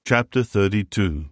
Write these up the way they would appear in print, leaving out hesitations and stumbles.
Chapter 32.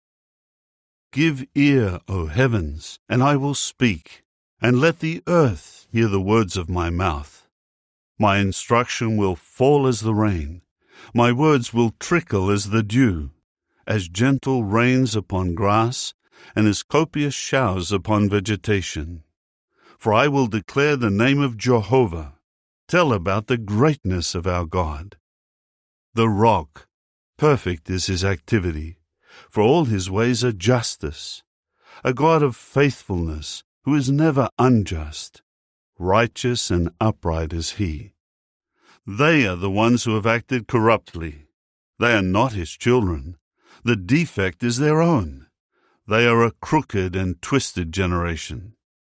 Give ear, O heavens, and I will speak, and let the earth hear the words of my mouth. My instruction will fall as the rain, my words will trickle as the dew, as gentle rains upon grass, and as copious showers upon vegetation. For I will declare the name of Jehovah, tell about the greatness of our God. The rock, perfect is his activity, for all his ways are justice. A God of faithfulness, who is never unjust. Righteous and upright is he. They are the ones who have acted corruptly. They are not his children. The defect is their own. They are a crooked and twisted generation.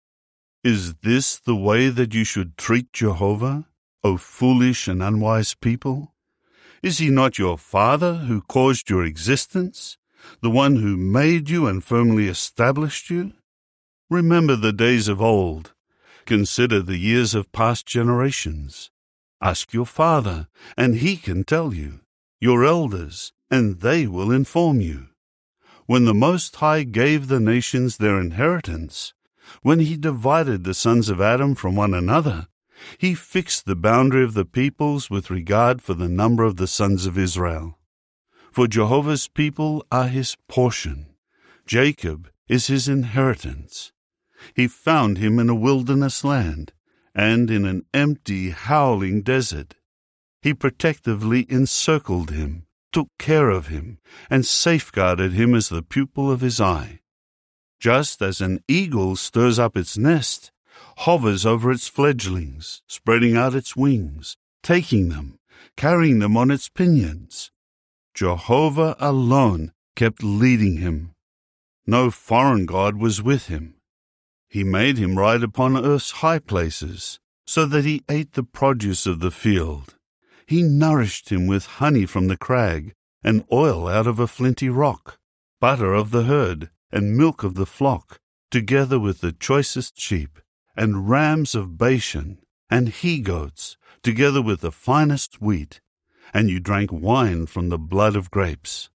Is this the way that you should treat Jehovah, O foolish and unwise people? Is he not your Father who caused your existence, the one who made you and firmly established you? Remember the days of old. Consider the years of past generations. Ask your father, and he can tell you, your elders, and they will inform you. When the Most High gave the nations their inheritance, when he divided the sons of Adam from one another, he fixed the boundary of the peoples with regard for the number of the sons of Israel. For Jehovah's people are his portion. Jacob is his inheritance. He found him in a wilderness land, and in an empty, howling desert. He protectively encircled him, took care of him, and safeguarded him as the pupil of his eye. Just as an eagle stirs up its nest, hovers over its fledglings, spreading out its wings, taking them, carrying them on its pinions. Jehovah alone kept leading him. No foreign god was with him. He made him ride upon earth's high places, so that he ate the produce of the field. He nourished him with honey from the crag, and oil out of a flinty rock, butter of the herd, and milk of the flock, together with the choicest sheep, and rams of Bashan, and he-goats, together with the finest wheat, and you drank wine from the blood of grapes.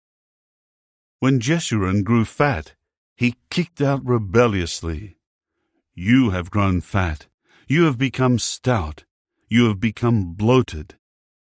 When Jeshurun grew fat, he kicked out rebelliously. You have grown fat, you have become stout, you have become bloated.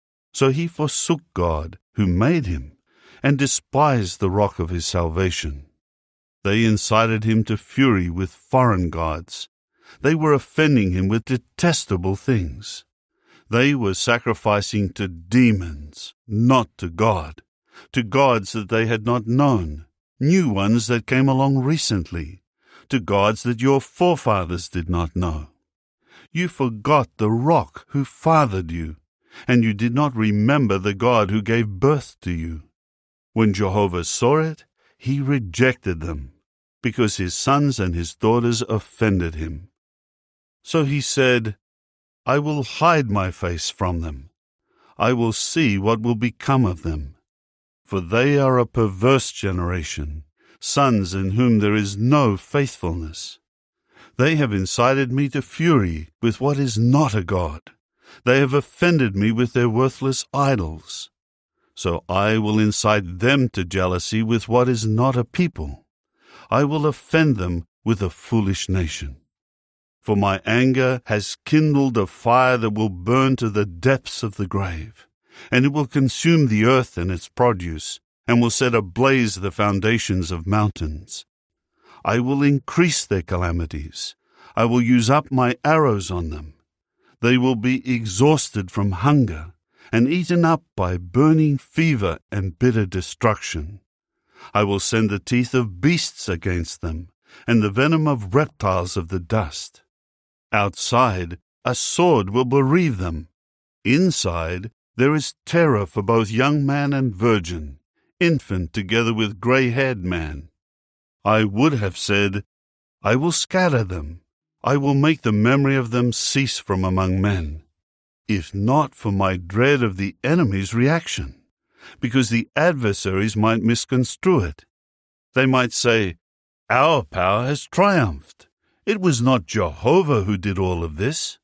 So he forsook God, who made him, and despised the rock of his salvation. They incited him to fury with foreign gods. They were offending him with detestable things. They were sacrificing to demons, not to God, to gods that they had not known, new ones that came along recently, to gods that your forefathers did not know. You forgot the rock who fathered you, and you did not remember the God who gave birth to you. When Jehovah saw it, he rejected them, because his sons and his daughters offended him. So he said, I will hide my face from them. I will see what will become of them. For they are a perverse generation, sons in whom there is no faithfulness. They have incited me to fury with what is not a God. They have offended me with their worthless idols. So I will incite them to jealousy with what is not a people. I will offend them with a foolish nation. For my anger has kindled a fire that will burn to the depths of the grave, and it will consume the earth and its produce, and will set ablaze the foundations of mountains. I will increase their calamities. I will use up my arrows on them. They will be exhausted from hunger, and eaten up by burning fever and bitter destruction. I will send the teeth of beasts against them, and the venom of reptiles of the dust. Outside, a sword will bereave them. Inside, there is terror for both young man and virgin, infant together with gray-haired man. I would have said, I will scatter them. I will make the memory of them cease from among men, if not for my dread of the enemy's reaction, because the adversaries might misconstrue it. They might say, Our power has triumphed. It was not Jehovah who did all of this.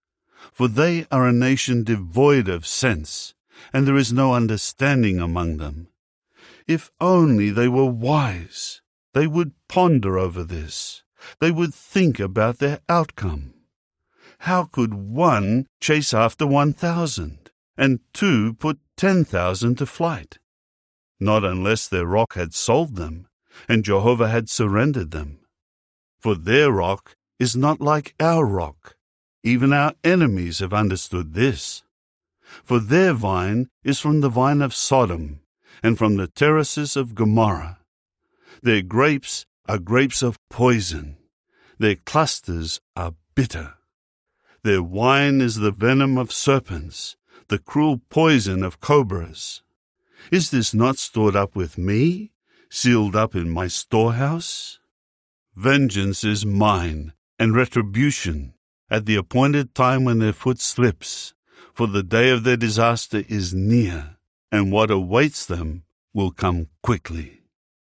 For they are a nation devoid of sense, and there is no understanding among them. If only they were wise, they would ponder over this. They would think about their outcome. How could one chase after 1,000, and two put 10,000 to flight? Not unless their rock had sold them, and Jehovah had surrendered them. For their rock is not like our rock. Even our enemies have understood this. For their vine is from the vine of Sodom, and from the terraces of Gomorrah. Their grapes are grapes of poison. Their clusters are bitter. Their wine is the venom of serpents, the cruel poison of cobras. Is this not stored up with me, sealed up in my storehouse? Vengeance is mine, and retribution, at the appointed time when their foot slips, for the day of their disaster is near, and what awaits them will come quickly.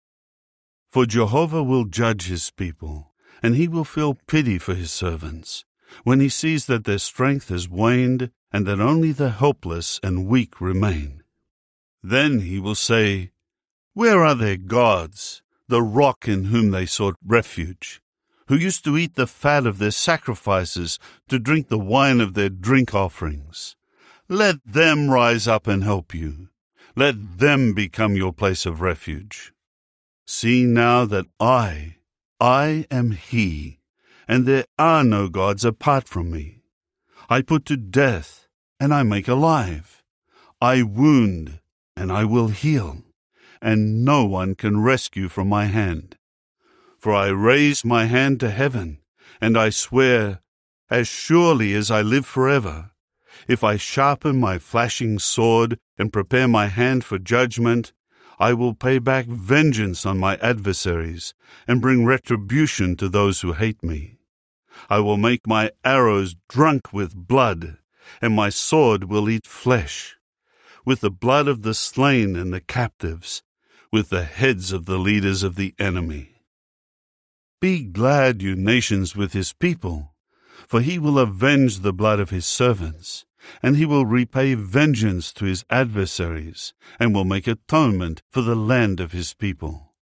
For Jehovah will judge his people, and he will feel pity for his servants, when he sees that their strength has waned, and that only the helpless and weak remain. Then he will say, Where are their gods, the rock in whom they sought refuge, who used to eat the fat of their sacrifices, to drink the wine of their drink offerings? Let them rise up and help you. Let them become your place of refuge. See now that I am he, and there are no gods apart from me. I put to death, and I make alive. I wound, and I will heal, and no one can rescue from my hand. For I raise my hand to heaven, and I swear, as surely as I live forever, if I sharpen my flashing sword and prepare my hand for judgment, I will pay back vengeance on my adversaries and bring retribution to those who hate me. I will make my arrows drunk with blood, and my sword will eat flesh, with the blood of the slain and the captives, with the heads of the leaders of the enemy. Be glad, you nations, with his people, for he will avenge the blood of his servants, and he will repay vengeance to his adversaries, and will make atonement for the land of his people.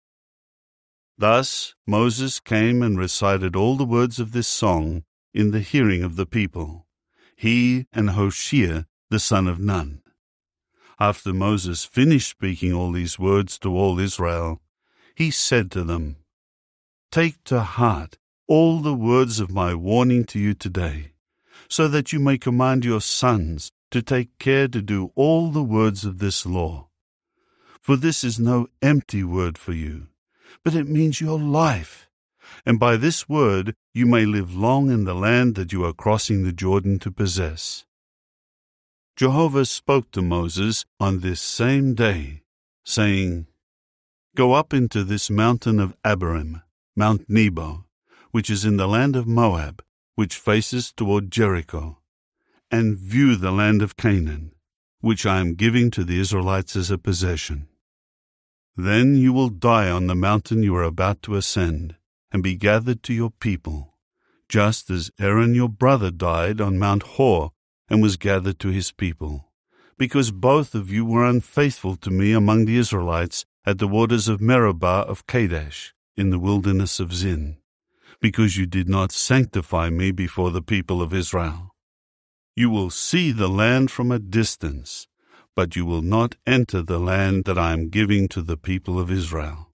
Thus Moses came and recited all the words of this song in the hearing of the people, he and Hoshea the son of Nun. After Moses finished speaking all these words to all Israel, he said to them, Take to heart all the words of my warning to you today, so that you may command your sons to take care to do all the words of this law. For this is no empty word for you, but it means your life, and by this word you may live long in the land that you are crossing the Jordan to possess. Jehovah spoke to Moses on this same day, saying, Go up into this mountain of Abarim, Mount Nebo, which is in the land of Moab, which faces toward Jericho, and view the land of Canaan, which I am giving to the Israelites as a possession. Then you will die on the mountain you are about to ascend, and be gathered to your people, just as Aaron your brother died on Mount Hor and was gathered to his people, because both of you were unfaithful to me among the Israelites at the waters of Meribah of Kadesh, in the wilderness of Zin, because you did not sanctify me before the people of Israel. You will see the land from a distance, but you will not enter the land that I am giving to the people of Israel.